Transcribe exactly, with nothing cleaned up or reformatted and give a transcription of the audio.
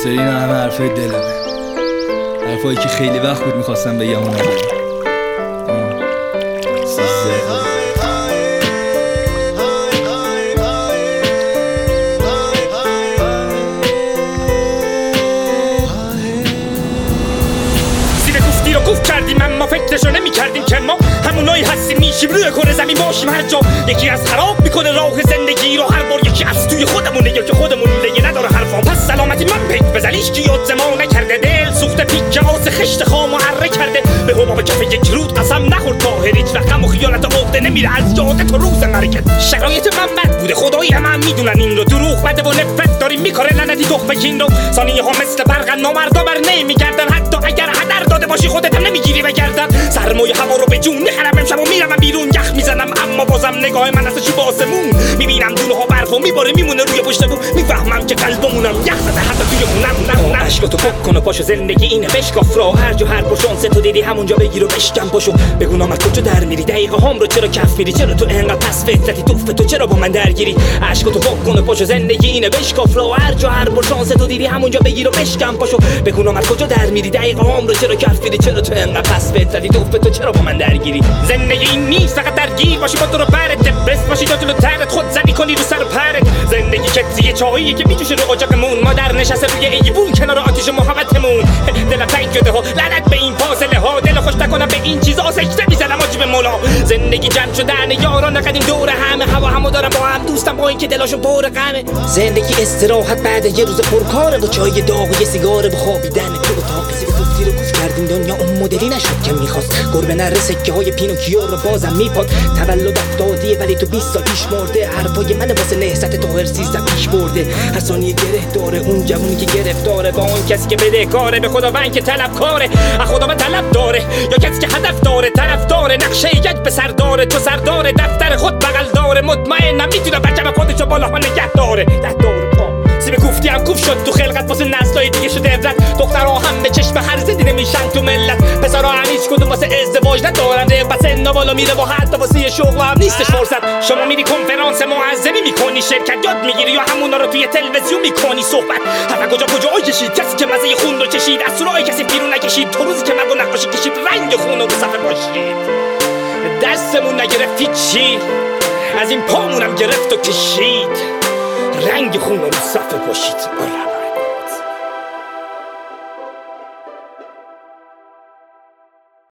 خاطر این همه حرفای دلمه، حرفایی که خیلی وقت بود میخواستم بگم و نگم. رو گفت کردیم اما فکرشو نمی کردیم که ما همونایی هستیم میشیم روی کره زمین باشیم هر جا. یکی از خراب میکنه راه زندگی رو هر بار، یکی از توی خودمونه یا که خودمون دیگه نداره حرفام. پس سلامتی من پیک بزنیش که یاد زمان نکرده، دل سوخته پیک آس خشت خام و عره کرده. به حباب کف یک رود قسم نخور طاهر، هیچ وقت غم و خیالت عقده نمیره از جاده تو روز مرگت. شرایط من بد بوده خدایی هم, هم میدونن این رو، دروغ بده و نفرت داریم میکاره لعنتی تخم کین رو. ثانیه ها مثل برق نامردا بر نمیگردن، حتی اگر هدر داده باشی خودت هم نمیگیری بگردن. سرمایه هوا رو به جون میخرم امشب و میرم بیرون، یخ میزنم اما بازم نگاه من از چوب آسمون میبینم دونه ها برف و میباره میمونه روی پشت بوم. میفهمم که قلبمونم یخ زده حتی توی خونم. نه نه عشقاتو پاک کن و پاشو، زندگی اینه بشکاف را هر جا هر شانس تو دیدی همونجا بگیر و بشکن پاشو. بگو نام از کجا در میری، دقیقه هام رو چرا کف میری، چرا تو انقدر پس فطرتی توف تو چرا با من درگیری. عشقاتو پاک کن و پاشو، زندگی اینه بشکاف را هر جا هر شانس تو دیدی همونجا بگیر و بشکن پاشو. بگو نام از کجا در میری، دقیقه هام رو چرا کف میری، چرا تو انقدر پس فطرتی توف تو چرا با من درگیری. زندگی این نیست فقط درگیر باشی با تو رو پرت، دپرس باشی تا جلو ترت خود زنی کنی رو سر پرت. زندگی کتزی چاهیه که میجوشه رو اجاقمون، مادر نشسته روی ایوون کنار آتیش محبتمون. دلم تنگ شده ها لعنت به این فاصله ها، دل خوش نکنم به این چیزا سجده میزنم آجی مولا. زندگی جمع شدن یاران قدیم دور همه، هوا همو دارم با هم دوستم با این که دلاشون پر غمه. زندگی استراحت بعد یه روز پرکاره با چای داغ و یه سیگار بخوابیدن تو اتاق. کسی گفتی رو گفت کردیم دنیا اون مدلی نشد که میخواست، گربه نره سکه های پینوکیو رو بازم میپاد. تولد افتادیه ولی تو بیست سال پیش مرده، حرفای من واسه نهضت طاهر سیزده پیش برده. هر ثانیه گره داره اون جوونی که گرفتاره با اون کسی که بدهکاره، به خداوند که طلبکاره از خداوند طلب داره، یا کسی که هدف داره طرف داره، نقشه یک به سر داره تو سر داره، دفتر خود بغل داره، مطمئنم میتونه بچه خودشو بالا ها نگه داره. ده داره سیب کوفتی هم کوف شد تو خلقت واسه نسلای دیگه شده عبرت. دخترها هم به چشم هر زدی نمیشن تو ملت، پسرها هم هیچ کدوم واسه ازدواج ندارن، رغبت سن بالا میره و حتی واسه شغل هم نیستش فرصت. شما میری کنفرانس معظمی میکنی، شرکت یاد میگیری یا همونا رو توی تلویزیون میکنی صحبت. همه کجا کجا کشید کسی که مزه خون رو چشید، از سراغ کسی بیرون نکشید، تو روزی که مرگ و نقاشی کشید رنگ خون رو صفحه باشید. دستمون نگرفت چی از این پامونم گرفت و کشید، رنگ خون رو صفحه باشید.